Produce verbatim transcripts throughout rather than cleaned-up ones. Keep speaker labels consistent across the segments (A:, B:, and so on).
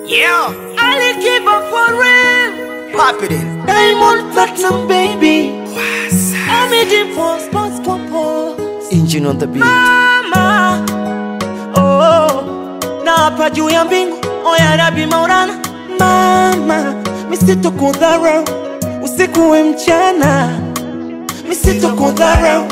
A: Yeah,
B: Ali Kiba for real.
A: pop it in.
B: Diamond Platinum baby. I'm in for sports purpose.
A: Engine on the beat.
B: Mama, oh, na hapa juu ya mbingu, oya Rabi Maulana. Mama, misitokudharau usiku we mchana, misitokudharau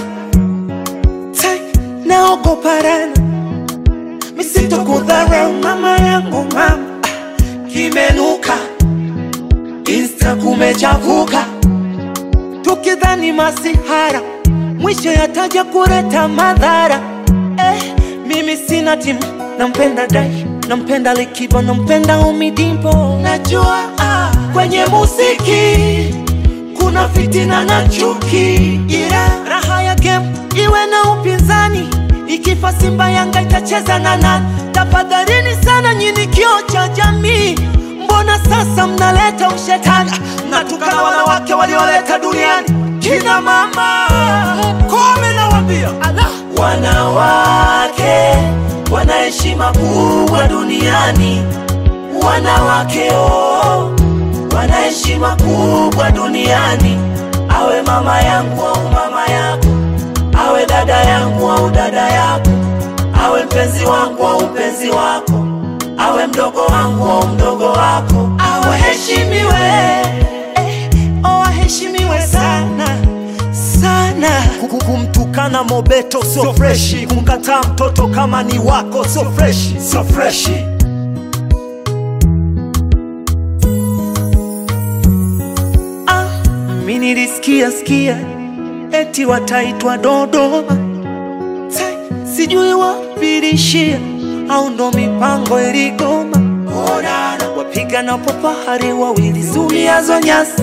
B: naogopa rana, misitokudharau mama yangu. Mama, kimenuka, Insta kumechafuka, tukidhani masihara, mwisho yataja kuleta madhara. Eh, mimi sina timu, nampenda Dai, nampenda Likiba, nampenda Umidimpo. Najua ah, kwenye muziki kuna fitina na chuki, ila raha ya game iwe na upinzani. Ikifa Simba Yanga itacheza na nani? Tafadhalini sana nyinyi kioo cha jamii, mbona sasa mnaleta ushetani? Mnatukana wanawake walioleta duniani kina mama. Kome na wambia wanawake wana heshima kubwa duniani. Wanawake oh, wana heshima kubwa duniani. Awe mama yangu au mama yako, awe dada yangu au dada yako, awe mpenzi wangu au mpenzi wako, awe mdogo wangu au mdogo wako, awe heshimiwe, eh, oh heshimiwe sana sana.
A: Kumtukana Mobeto so freshi, kumkataa mtoto kama ni wako so freshi, so freshi.
B: Ah, mimi nilisikia sikia eti wataitwa Dodoma, sijui wapirishia au ndo mipango iligoma. Orana wapiga na popahari wawili zumiazo nyasi,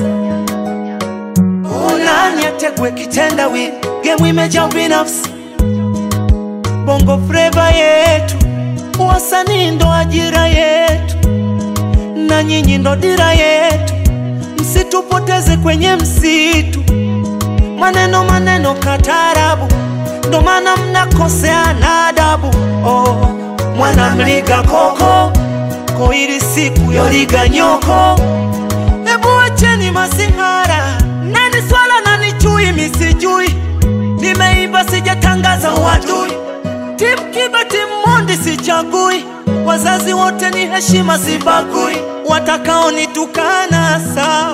B: nani ategwe kitenda wili, game imejaa binafsi. Bongo Flava yetu, wasanii ndo ajira yetu, na nyinyi ndo dira yetu. Msitupoteze kwenye msitu, maneno maneno katarabu, ndo maana mnakosea na adabu. Oh, mwana mliga koko ko ili siku yoliga nyoko. Ebu wacheni masihara, nani swala nani chui misijui. Nimeiba sijatangaza uadui, Timu Kiba Timu Mondi sichagui, wazazi wote ni heshima sibagui. Watakao nitukana sawa,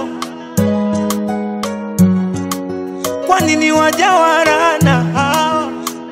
B: kwani ni wajawarana hawa.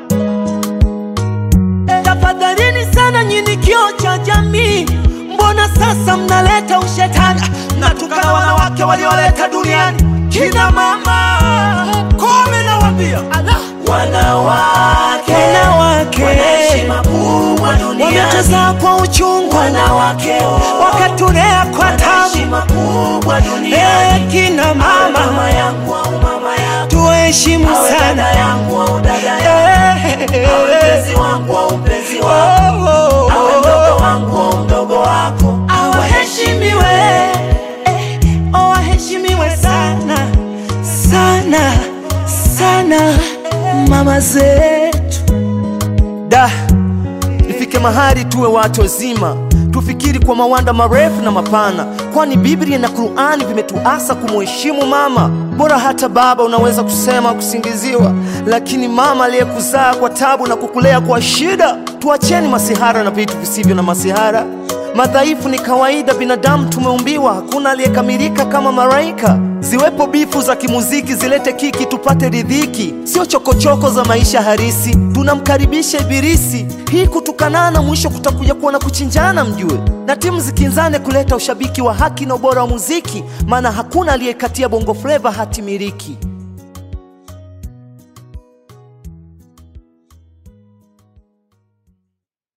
B: Tafadhalini sana nyinyi kioo cha jamii, mbona sasa mnaleta ushetani? Mnatukana wanawake walioleta duniani kina mama. Kome na wambia wanawake, wanawake wana heshima kubwa duniani. Wametuzaa kwa uchungu wanawake, wakatulea kwa tabu, heshima kubwa duniani. Eh, kina mama, mama yangu au mama yako, tuheshimu sana dada yangu au dada yako, awe mpenzi wangu au mpenzi wako, awe mdogo wangu au mdogo wako, awe heshimiwe, eh, oh heshimiwe sana sana sana mama zetu.
A: Da, ifike mahali tuwe watu wazima, tufikiri kwa mawanda marefu na mapana, kwani Biblia na Qur'ani vimetuasa kumuheshimu mama. Bora hata baba unaweza kusema kusingiziwa, lakini mama aliyekuzaa kwa tabu na kukulea kwa shida. Tuacheni masihara na vitu visivyo na masihara. Madhaifu ni kawaida, binadamu tumeumbiwa, hakuna aliyekamilika kama malaika. Ziwepo bifu za kimuziki zilete kiki tupate ridhiki, sio chokochoko za maisha harisi. Tunamkaribisha ibilisi, hii kutukanana mwisho kutakuja kuwa na kuchinjana mjue. Na timu zikinzane kuleta ushabiki wa haki na ubora wa muziki, maana hakuna aliyekatia Bongo Flava hati miliki.